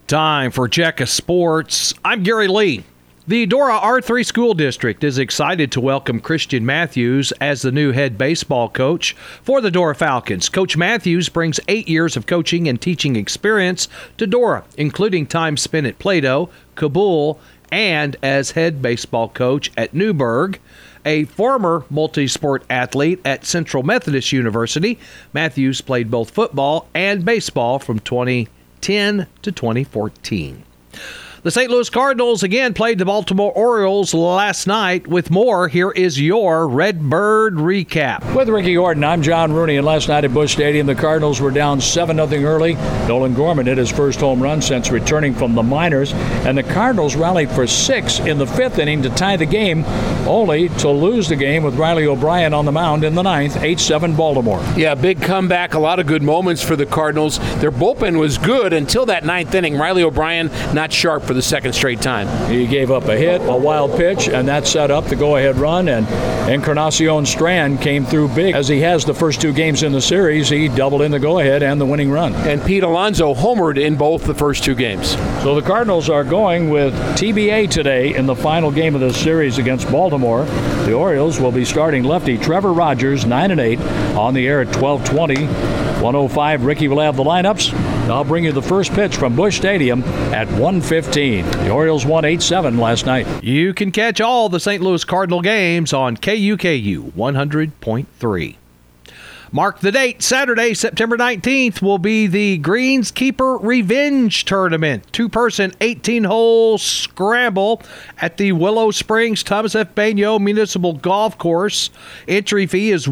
Time for Check of Sports. I'm Gary Lee. The Dora R3 School District is excited to welcome Christian Matthews as the new head baseball coach for the Dora Falcons. Coach Matthews brings 8 years of coaching and teaching experience to Dora, including time spent at Plato, Kabul, and as head baseball coach at Newburgh. A former multi-sport athlete at Central Methodist University, Matthews played both football and baseball from 2010 to 2014. The St. Louis Cardinals again played the Baltimore Orioles last night. With more, here is your Redbird recap. With Ricky Orton, I'm John Rooney, and last night at Busch Stadium, the Cardinals were down 7-0 early. Nolan Gorman hit his first home run since returning from the minors, and the Cardinals rallied for 6 in the 5th inning to tie the game, only to lose the game with Riley O'Brien on the mound in the 9th, 8-7 Baltimore. Yeah, big comeback, a lot of good moments for the Cardinals. Their bullpen was good until that 9th inning. Riley O'Brien not sharp for the second straight time. He gave up a hit, a wild pitch, and that set up the go-ahead run, and Encarnacion Strand came through big. As he has the first 2 games in the series, he doubled in the go-ahead and the winning run. And Pete Alonso homered in both the first 2 games. So the Cardinals are going with TBA today in the final game of the series against Baltimore. The Orioles will be starting lefty Trevor Rogers, 9-8, on the air at 12:20. 105, Ricky will have the lineups. I'll bring you the first pitch from Busch Stadium at 1:15. The Orioles won 8-7 last night. You can catch all the St. Louis Cardinal games on KUKU 100.3. Mark the date. Saturday, September 19th, will be the Greenskeeper Revenge Tournament. 2-person, 18-hole scramble at the Willow Springs Thomas F. Bagnot Municipal Golf Course. Entry fee is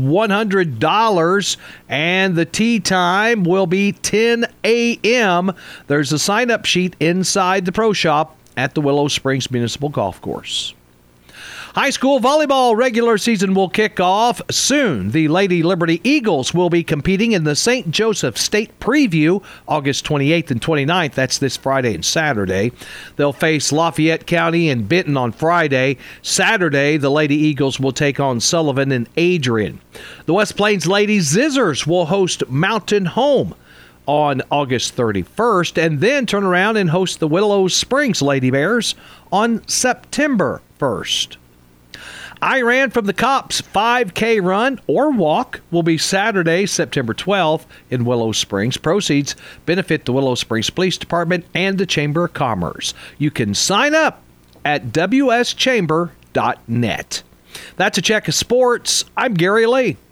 $100, and the tee time will be 10 a.m. There's a sign-up sheet inside the pro shop at the Willow Springs Municipal Golf Course. High school volleyball regular season will kick off soon. The Lady Liberty Eagles will be competing in the St. Joseph State Preview August 28th and 29th. That's this Friday and Saturday. They'll face Lafayette County and Benton on Friday. Saturday, the Lady Eagles will take on Sullivan and Adrian. The West Plains Lady Zizzers will host Mountain Home on August 31st and then turn around and host the Willow Springs Lady Bears on September 1st. I Ran from the Cops 5K run or walk will be Saturday, September 12th in Willow Springs. Proceeds benefit the Willow Springs Police Department and the Chamber of Commerce. You can sign up at wschamber.net. That's a check of sports. I'm Gary Lee.